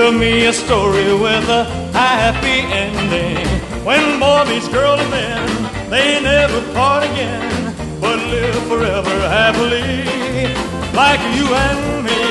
Give me a story with a happy ending. When boy meets girl and then they never part again, but live forever happily like you and me.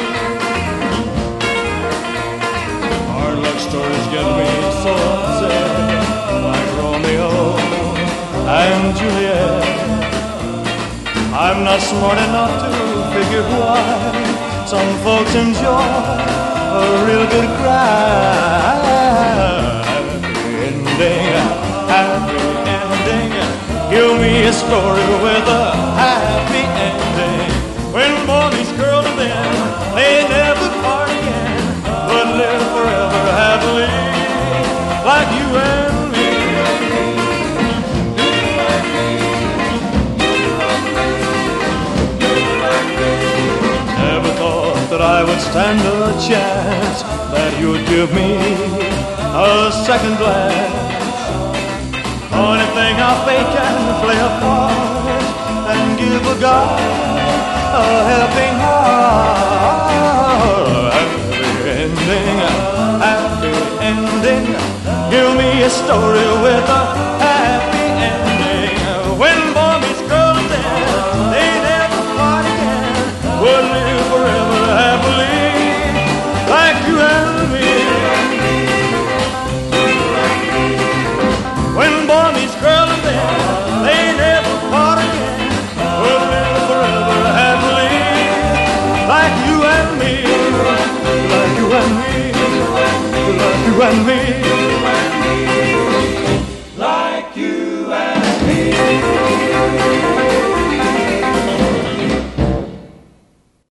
Hard luck stories get me so upset, like Romeo and Juliet. I'm not smart enough to figure why some folks enjoy a real good cry. Happy ending. Give me a story with a happy ending. When boy meets girl and then they never part again, but live forever happily like you and me. Never thought that I would stand a chance, that you'd give me a second glance. Only thing I fake and play a part and give a guy a helping heart. Happy ending. Give me a story with a happy ending. When boy meets girl and then they never part again, we'll live forever happily like you and me. When boy meets girl and then they never part again, we'll live forever happily like you and me, like you and me, like you and me, like you and me.